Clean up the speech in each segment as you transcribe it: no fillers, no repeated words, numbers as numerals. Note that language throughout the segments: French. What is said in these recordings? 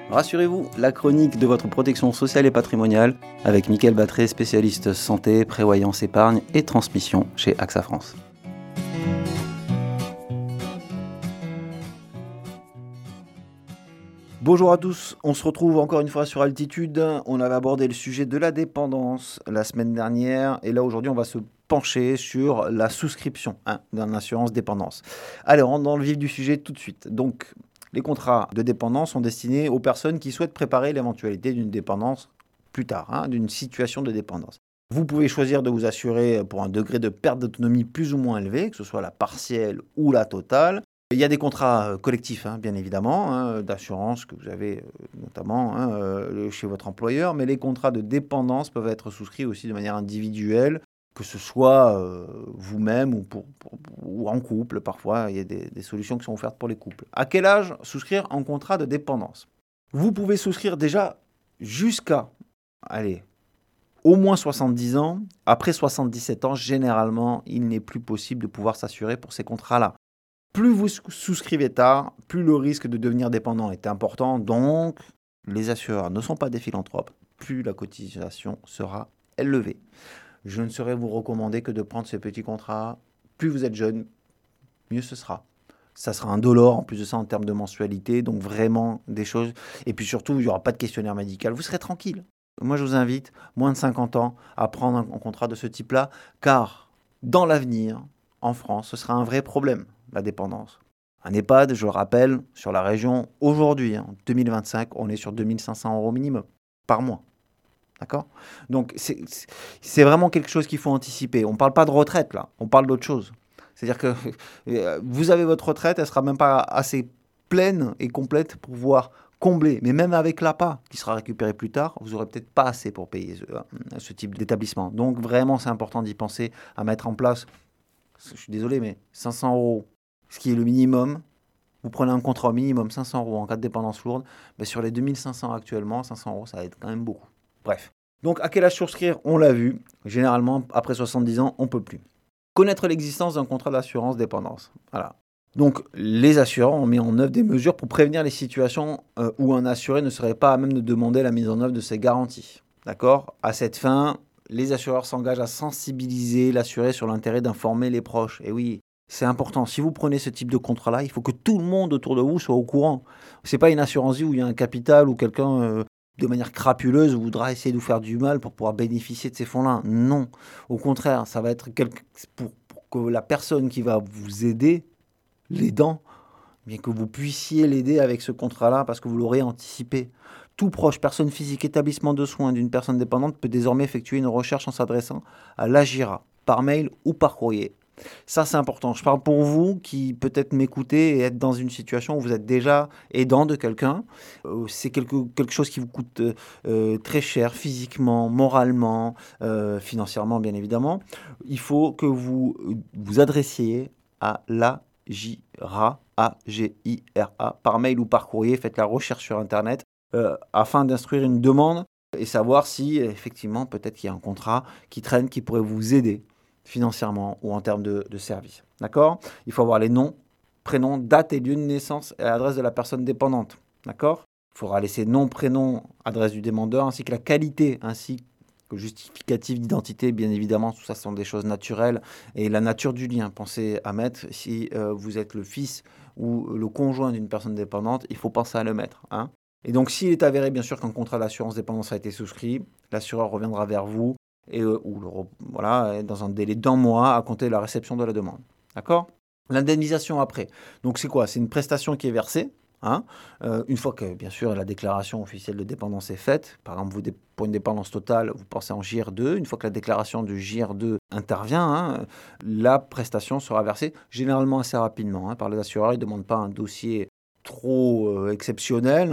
Rassurez-vous, la chronique de votre protection sociale et patrimoniale avec Mickaël Battré, spécialiste santé, prévoyance, épargne et transmission chez AXA France. Bonjour à tous, on se retrouve encore une fois sur Altitude. On avait abordé le sujet de la dépendance la semaine dernière et là aujourd'hui on va se pencher sur la souscription d'une assurance dépendance. Allez, on rentre dans le vif du sujet tout de suite. Donc, les contrats de dépendance sont destinés aux personnes qui souhaitent préparer l'éventualité d'une dépendance plus tard, d'une situation de dépendance. Vous pouvez choisir de vous assurer pour un degré de perte d'autonomie plus ou moins élevé, que ce soit la partielle ou la totale. Il y a des contrats collectifs, bien évidemment, d'assurance que vous avez notamment chez votre employeur, mais les contrats de dépendance peuvent être souscrits aussi de manière individuelle, que ce soit vous-même ou en couple. Parfois, il y a des solutions qui sont offertes pour les couples. À quel âge souscrire un contrat de dépendance ? Vous pouvez souscrire déjà jusqu'à, au moins 70 ans. Après 77 ans, généralement, il n'est plus possible de pouvoir s'assurer pour ces contrats-là. Plus vous souscrivez tard, plus le risque de devenir dépendant est important. Donc, les assureurs ne sont pas des philanthropes. Plus la cotisation sera élevée. Je ne saurais vous recommander que de prendre ces petits contrats. Plus vous êtes jeune, mieux ce sera. Ça sera indolore en plus de ça en termes de mensualité. Donc vraiment des choses. Et puis surtout, il n'y aura pas de questionnaire médical. Vous serez tranquille. Moi, je vous invite, moins de 50 ans, à prendre un contrat de ce type-là. Car dans l'avenir, en France, ce sera un vrai problème, la dépendance. Un EHPAD, je le rappelle, sur la région, aujourd'hui, en 2025, on est sur 2 500 € minimum par mois. D'accord ? Donc, c'est vraiment quelque chose qu'il faut anticiper. On ne parle pas de retraite, là. On parle d'autre chose. C'est-à-dire que vous avez votre retraite, elle ne sera même pas assez pleine et complète pour pouvoir combler. Mais même avec l'APA, qui sera récupéré plus tard, vous n'aurez peut-être pas assez pour payer ce type d'établissement. Donc, vraiment, c'est important d'y penser, à mettre en place, je suis désolé, mais 500 €, ce qui est le minimum. Vous prenez un contrat au minimum 500 € en cas de dépendance lourde. Mais sur les 2500 actuellement, 500 €, ça va être quand même beaucoup. Bref. Donc, à quel âge souscrire ? On l'a vu. Généralement, après 70 ans, on ne peut plus. Connaître l'existence d'un contrat d'assurance dépendance. Voilà. Donc, les assureurs ont mis en œuvre des mesures pour prévenir les situations où un assuré ne serait pas à même de demander la mise en œuvre de ses garanties. D'accord ? À cette fin, les assureurs s'engagent à sensibiliser l'assuré sur l'intérêt d'informer les proches. Et oui, c'est important. Si vous prenez ce type de contrat-là, il faut que tout le monde autour de vous soit au courant. Ce n'est pas une assurance vie où il y a un capital ou quelqu'un de manière crapuleuse voudra essayer de vous faire du mal pour pouvoir bénéficier de ces fonds-là. Non. Au contraire, ça va être pour que la personne qui va vous aider, l'aidant, bien que vous puissiez l'aider avec ce contrat-là parce que vous l'aurez anticipé. Tout proche, personne physique, établissement de soins d'une personne dépendante peut désormais effectuer une recherche en s'adressant à l'AGIRA, par mail ou par courrier. Ça, c'est important. Je parle pour vous qui peut-être m'écoutez et êtes dans une situation où vous êtes déjà aidant de quelqu'un. C'est quelque chose qui vous coûte très cher physiquement, moralement, financièrement, bien évidemment. Il faut que vous vous adressiez à l'AGIRA, A-G-I-R-A, par mail ou par courrier. Faites la recherche sur Internet afin d'instruire une demande et savoir si, effectivement, peut-être qu'il y a un contrat qui traîne qui pourrait vous aider financièrement ou en termes de services. D'accord ? Il faut avoir les noms, prénoms, date et lieu de naissance et adresse de la personne dépendante. D'accord ? Il faudra laisser nom, prénom, adresse du demandeur, ainsi que la qualité, ainsi que le justificatif d'identité, bien évidemment. Tout ça, ce sont des choses naturelles. Et la nature du lien, pensez à mettre. Si vous êtes le fils ou le conjoint d'une personne dépendante, il faut penser à le mettre. Et donc, s'il est avéré, bien sûr, qu'un contrat d'assurance dépendance a été souscrit, l'assureur reviendra vers vous et dans un délai d'1 mois à compter de la réception de la demande. D'accord ? L'indemnisation après. Donc c'est quoi ? C'est une prestation qui est versée. Une fois que, bien sûr, la déclaration officielle de dépendance est faite. Par exemple, pour une dépendance totale, vous pensez en JIR2. Une fois que la déclaration du JIR2 intervient, la prestation sera versée généralement assez rapidement. Par les assureurs, ils ne demandent pas un dossier trop exceptionnel.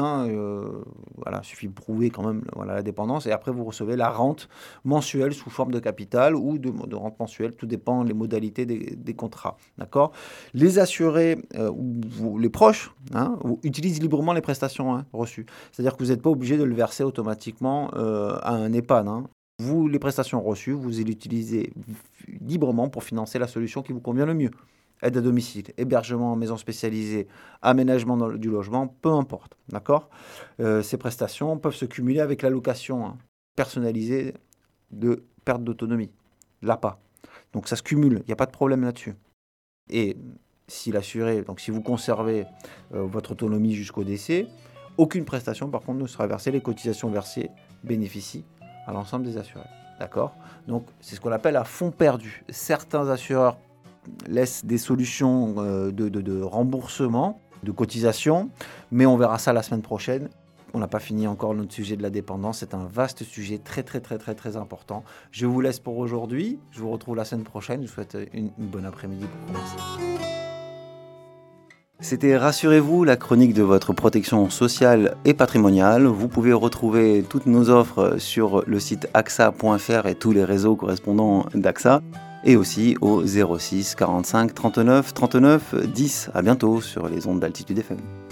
Il suffit de prouver quand même la dépendance. Et après, vous recevez la rente mensuelle sous forme de capital ou de rente mensuelle. Tout dépend des modalités des contrats. D'accord ? Les assurés ou les proches utilisent librement les prestations reçues. C'est-à-dire que vous n'êtes pas obligé de le verser automatiquement à un EHPAD. Vous, les prestations reçues, vous les utilisez librement pour financer la solution qui vous convient le mieux. aide à domicile, hébergement en maison spécialisée, aménagement du logement, peu importe, d'accord. Ces prestations peuvent se cumuler avec l'allocation personnalisée de perte d'autonomie, l'APA. Donc ça se cumule, il n'y a pas de problème là-dessus. Et si l'assuré, donc si vous conservez votre autonomie jusqu'au décès, aucune prestation par contre ne sera versée. Les cotisations versées bénéficient à l'ensemble des assurés. D'accord ? Donc c'est ce qu'on appelle à fonds perdu. Certains assureurs laissent des solutions de remboursement, de cotisation, mais on verra ça la semaine prochaine. On n'a pas fini encore notre sujet de la dépendance. C'est un vaste sujet très important. Je vous laisse pour aujourd'hui. Je vous retrouve la semaine prochaine. Je vous souhaite une bonne après-midi pour commencer. C'était Rassurez-vous, la chronique de votre protection sociale et patrimoniale. Vous pouvez retrouver toutes nos offres sur le site axa.fr et tous les réseaux correspondants d'AXA. Et aussi au 06 45 39 39 10. À bientôt sur les ondes d'Altitude FM.